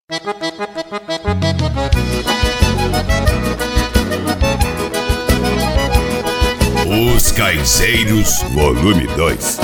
Os Caizeiros, volume 2.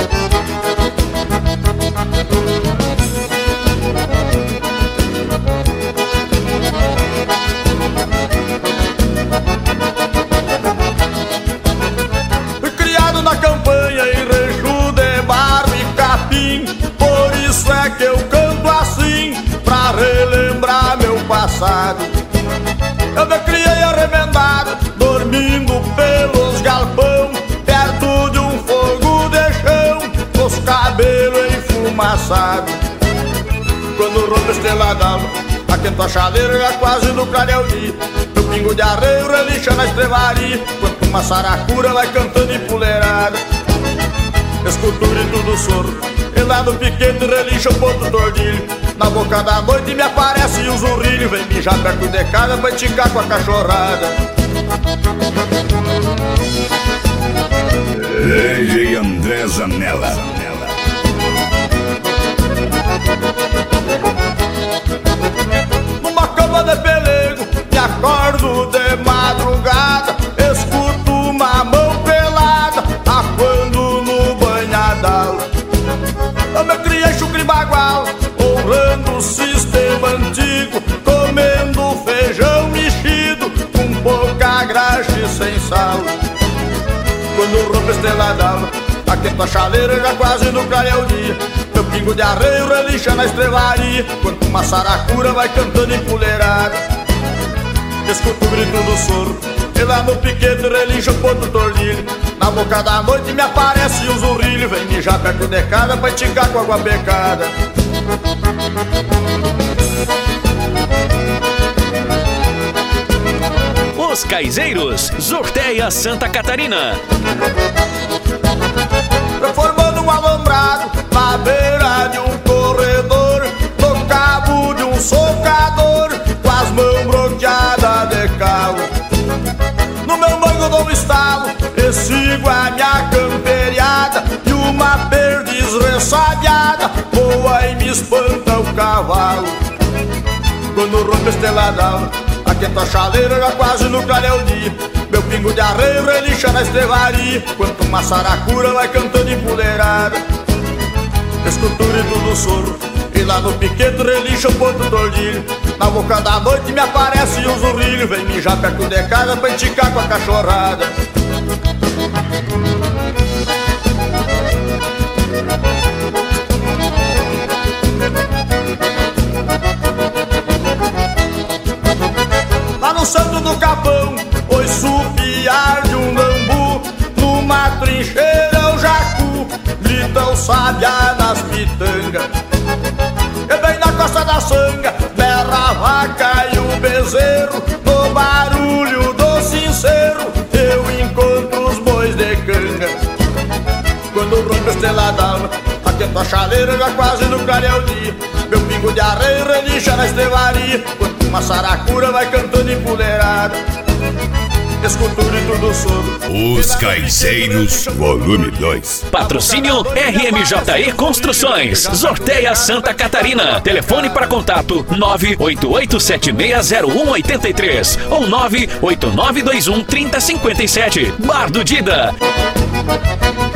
Fui criado na campanha em rancho de barro e capim, por isso é que eu canto assim, pra relembrar meu passado. Eu me criei arremendado, dormindo pelos galpão, perto de um fogo de chão, com os cabelos enfumaçados. Quando rompe a estrela d'alva, aquento a chaleira já quase no clareio dia. Meu pingo de arreio relincha na estrevaria, quando uma saracura vai cantando empoleirada. Escuto o grito do soro, e lá no piquete relincha o ponto tordilho. Na boca da noite me aparece o zurrilho, vem mijar perto de casa pra esticar com a cachorrada. Leide André Zanella. Numa cama de pelego, me acordo de madrugada, escuto uma mão pelada, aquando no banhadal. Eu me criei chucre bagual, honrando o sistema antigo, comendo feijão mexido, com pouca graxa e sem sal. Quando rompe a estrela d'alva, aquento a chaleira já quase no clareio dia. Meu pingo de arreio relincha na estrevaria, quando uma saracura vai cantando empoleirada. Escuto o grito do soro, e lá no piquete relincha o ponto tordilho. Na boca da noite me aparece o zurrilho, vem mijar perto de casa pra esticar com água becada. Os Caizeiros, Zorteia, Santa Catarina. Formando um alambrado na beira de um corredor, no cabo de um socador, com as mãos bronqueadas de calo. No meu mango dou um estalo e sigo a minha camperiada, e uma perdiz ressabiada voa e me espanta o cavalo. Quando rompe a estrela d'alva, aquento a chaleira já quase no clareio dia. Meu pingo de arreio relincha na estrevaria, quando uma saracura vai cantando empoleirada. Escuto o grito do soro, e lá no piquete relincha o ponto tordilho. Na boca da noite me aparece o zurrilho, vem mijar perto de casa pra esticar com a cachorrada. Lá no santo do capão, ouço o piar de um bambu, numa trincheira o jacu grita o sabiá nas pitangas. E bem na costa da sanga berra a vaca e o bezerro, no barulho do sincero eu encontro os bois de canga. Quando rompe a estrela d'alva, aquento a chaleira já quase no clareio dia. Meu pingo de arreio relincha na estrevaria, quando uma saracura vai cantando empoleirada. Escuto o grito do soro. Os Caizeiros, volume 2. Patrocínio RMJE Construções, Zorteia, Santa Catarina. Telefone para contato 988760183 ou 989213057. Bar do Dida.